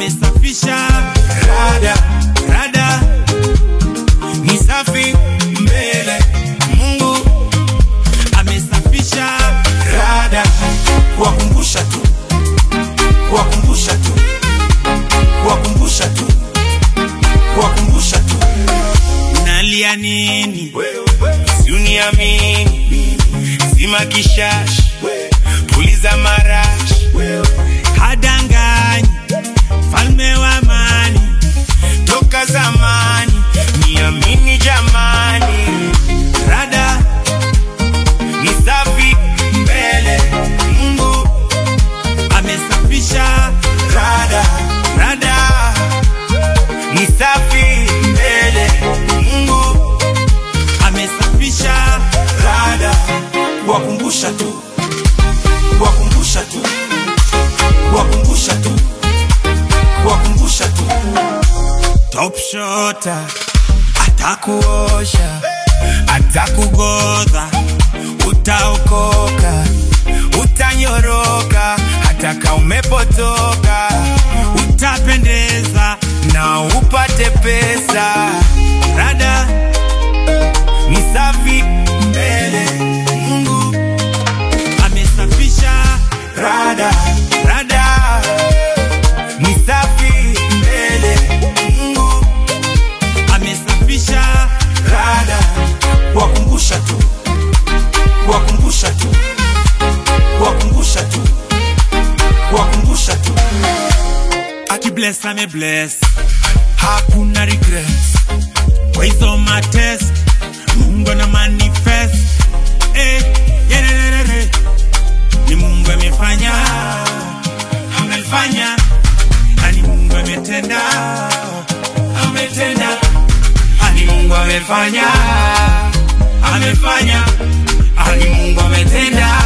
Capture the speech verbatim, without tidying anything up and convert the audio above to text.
amesafisha rada, rada ni safi mbele. Mungu amesafisha rada, kuwakumbusha tu, kuwakumbusha tu, kuwakumbusha tu, kuwakumbusha tu. Unalia nini? Si uniamini, zima kishash, puliza marash. Hadanganyi, falme wa amani toka zamani, niamini jamani. Rada ni safi mbele. Mungu amesafisha rada, rada ni safi mbele. Mungu amesafisha rada, kuwakumbusha tu, kuwakumbusha tu, kuwakumbusha tu, kuwakumbusha tu. Top shota atakuosha, atakugodha, utaokoka, utanyoroka, hata kama umepotoka, utapendeza na upate pesa. Rada ni safi mbele. Mungu amesafisha rada, rada ni safi mbele. Mungu amesafisha rada, kuwakumbusha tu, kuwakumbusha tu, kuwakumbusha tu, kuwakumbusha tu. Aki bless ame bless, hakuna regrets. Kwa hizo matest Mungu na manifest. Eh, yerere ni Mungu amefanya, amefanya. Ani Mungu ametenda, ametenda. Ani Mungu amefanya, amefanya. Ani Mungu ametenda.